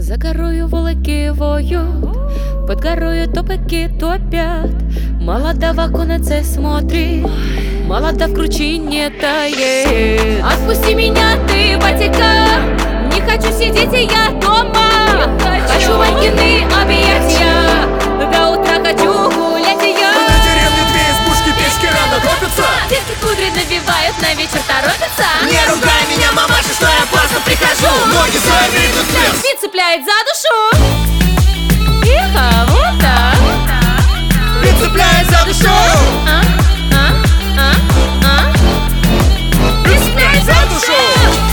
За горою волоки воют, под горою топики топят. Молодого конце смотрит, молода в кручине тает. Отпусти меня, ты, батика, не хочу сидеть и я дома. Хочу Ванькины объятия, до утра хочу гулять и я. На деревне две избушки, печки рано топятся. Детки кудри набивают, на вечер торопятся. Не ругай меня, мамаша, что я поздно прихожу. Ноги сами идут в лес. Спид цепляет за душу. Тихо, вот так. Спид цепляет за душу. Спид цепляет за душу.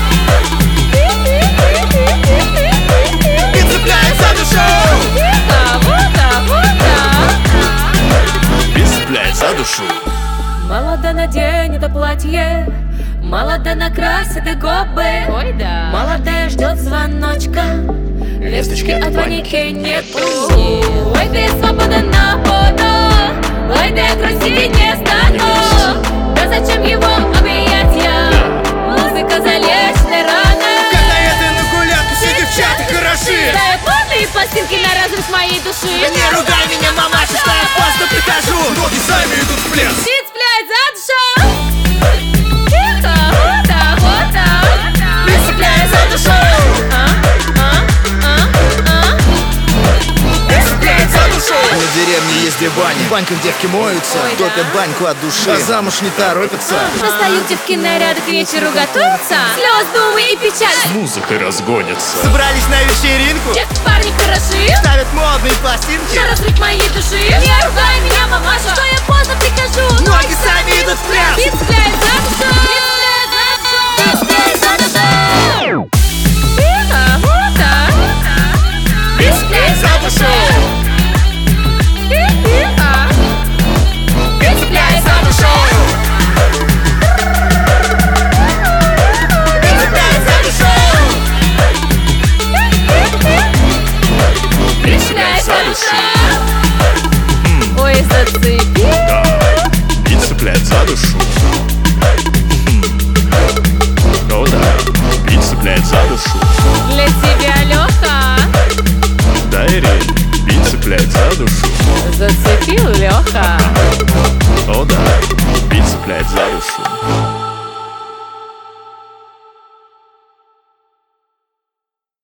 Спид цепляет за душу. Тихо, вот так, вот так. Спид цепляет за душу. Молода наденет платье, молода накрасит губы. Ой, да. Молодая ждет звоночка, весточки от Ваньки нету. Ой, ты свобода на ходу, ой, ты красивее не стану. Да зачем его объятия? Музыка залечит раны. Когда ты на гулянку, все девчата хороши. Ставят модные пластинки на разрыв моей души. Не ругай меня, мамаша, что я поздно прихожу. Ноги сами идут в пляс. Спид цепляет за душу. Тихо, вот так, вот так. Спид цепляет за душу. Спид цепляет за душу. На деревне есть две бани, в баньках девки моются, Ой, да. топят баньку от души, а замуж не торопятся. Достают девки наряды, к вечеру готовятся. Слез, думы и печаль. Музыкой разгонится. Собрались на вечеринку, Девки, парни хороши, ставят модные пластинки. на разрыв моей души. Не ругай меня, мамаша, что я поздно прихожу. Ноги сами идут в пляс. Спид цепляет за душу. Спид цепляет за душу. Тихо, вот так. Спид цепляет за душу. Тихо. Спид цепляет за душу. Спид цепляет за душу. Спид цепляет за душу. Ой, зацепи. Да, бит цепляет за душу. О да, бит цепляет за душу. Для тебя, Лёха. Да, Ирин, бит цепляет за душу. Зацепил, Лёха. О да, бит цепляет за душу.